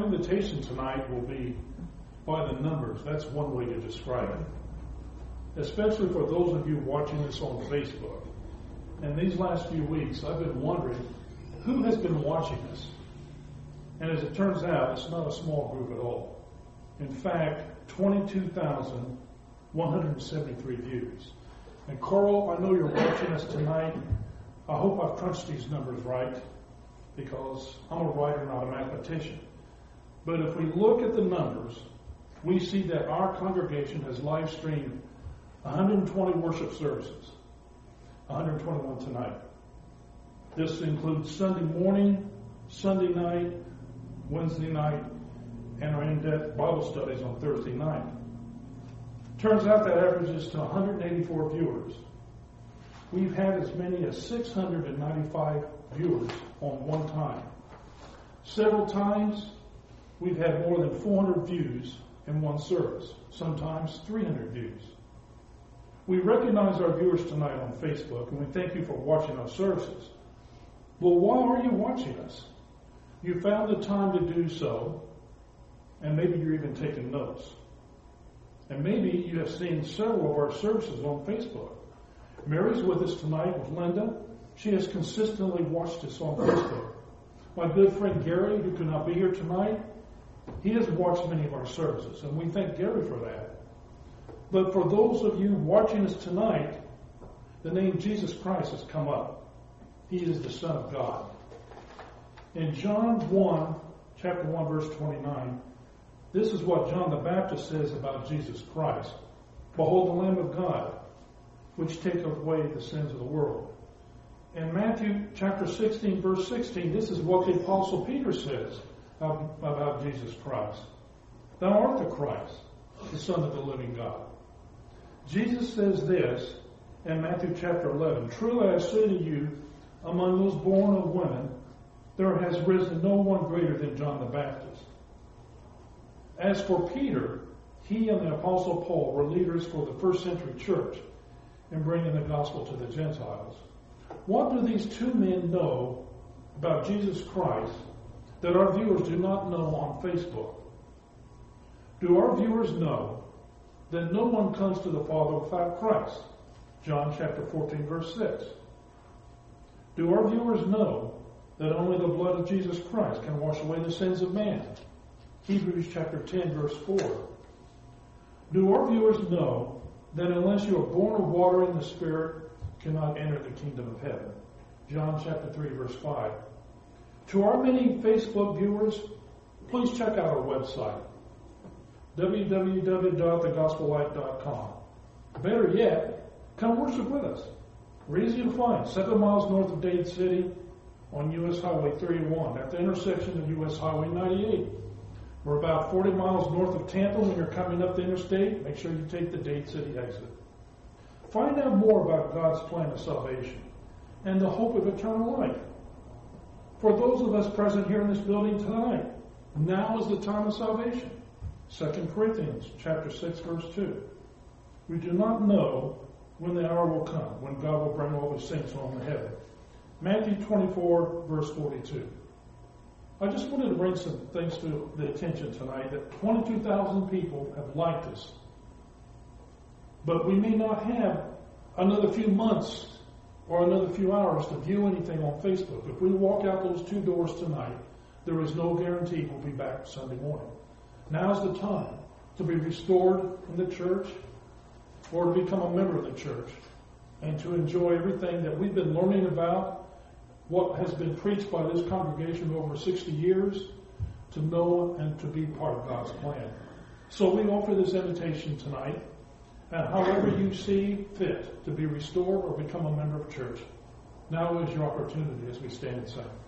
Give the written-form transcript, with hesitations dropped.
invitation tonight will be by the numbers. That's one way to describe it. Especially for those of you watching this on Facebook. And these last few weeks, I've been wondering who has been watching us. And as it turns out, it's not a small group at all. In fact, 22,173 views. And Coral, I know you're watching us tonight. I hope I've crunched these numbers right, because I'm a writer, not a mathematician. But if we look at the numbers, we see that our congregation has live streamed 120 worship services, 121 tonight. This includes Sunday morning, Sunday night, Wednesday night, and our in-depth Bible studies on Thursday night. Turns out that averages to 184 viewers. We've had as many as 695 viewers on one time. Several times, we've had more than 400 views in one service, sometimes 300 views. We recognize our viewers tonight on Facebook, and we thank you for watching our services. Well, why are you watching us? You found the time to do so, and maybe you're even taking notes. And maybe you have seen several of our services on Facebook. Mary's with us tonight with Linda. She has consistently watched us on Facebook. My good friend Gary, who could not be here tonight, he has watched many of our services, and we thank Gary for that. But for those of you watching us tonight, the name Jesus Christ has come up. He is the Son of God. In John 1, chapter 1, verse 29, this is what John the Baptist says about Jesus Christ. Behold the Lamb of God, which taketh away the sins of the world. In Matthew chapter 16, verse 16, this is what the Apostle Peter says about Jesus Christ. Thou art the Christ, the Son of the living God. Jesus says this in Matthew chapter 11, Truly I say to you, among those born of women, there has risen no one greater than John the Baptist. As for Peter, he and the Apostle Paul were leaders for the first century church in bringing the gospel to the Gentiles. What do these two men know about Jesus Christ that our viewers do not know on Facebook? Do our viewers know that no one comes to the Father without Christ? John chapter 14, verse 6. Do our viewers know that only the blood of Jesus Christ can wash away the sins of man? Hebrews chapter 10, verse 4. Do our viewers know that unless you are born of water and the Spirit, you cannot enter the kingdom of heaven? John chapter 3, verse 5. To our many Facebook viewers, please check out our website, www.thegospellight.com. Better yet, come worship with us. We're easy to find, 7 miles north of Dade City on U.S. Highway 31, at the intersection of U.S. Highway 98. We're about 40 miles north of Tampa when you're coming up the interstate. Make sure you take the Dade City exit. Find out more about God's plan of salvation and the hope of eternal life. For those of us present here in this building tonight, now is the time of salvation. 2 Corinthians chapter 6, verse 2. We do not know when the hour will come, when God will bring all the saints home to heaven. Matthew 24, verse 42. I just wanted to bring some things to the attention tonight that 22,000 people have liked us. But we may not have another few months or another few hours to view anything on Facebook. If we walk out those two doors tonight, there is no guarantee we'll be back Sunday morning. Now's the time to be restored in the church or to become a member of the church and to enjoy everything that we've been learning about, what has been preached by this congregation over 60 years, to know and to be part of God's plan. So we offer this invitation tonight, and however you see fit to be restored or become a member of church, now is your opportunity as we stand and sing.